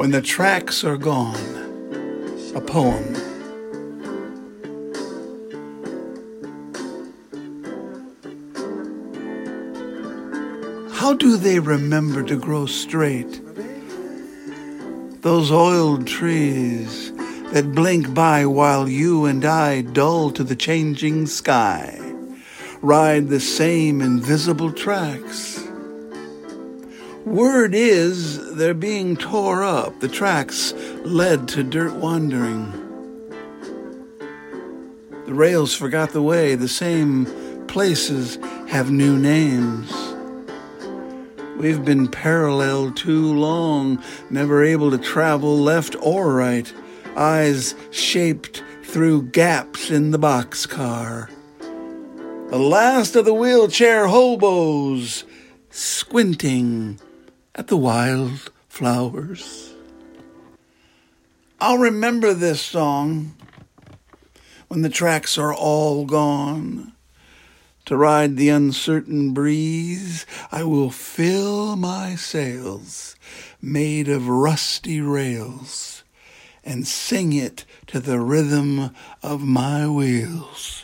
When the tracks are gone, a poem. How do they remember to grow straight? Those oiled trees that blink by while you and I, dull to the changing sky, ride the same invisible tracks. Word is they're being tore up. The tracks led to dirt wandering. The rails forgot the way. The same places have new names. We've been parallel too long, never able to travel left or right, eyes shaped through gaps in the boxcar. The last of the wheelchair hobos, squinting at the wild flowers. I'll remember this song when the tracks are all gone. To ride the uncertain breeze, I will fill my sails, made of rusty rails, and sing it to the rhythm of my wheels.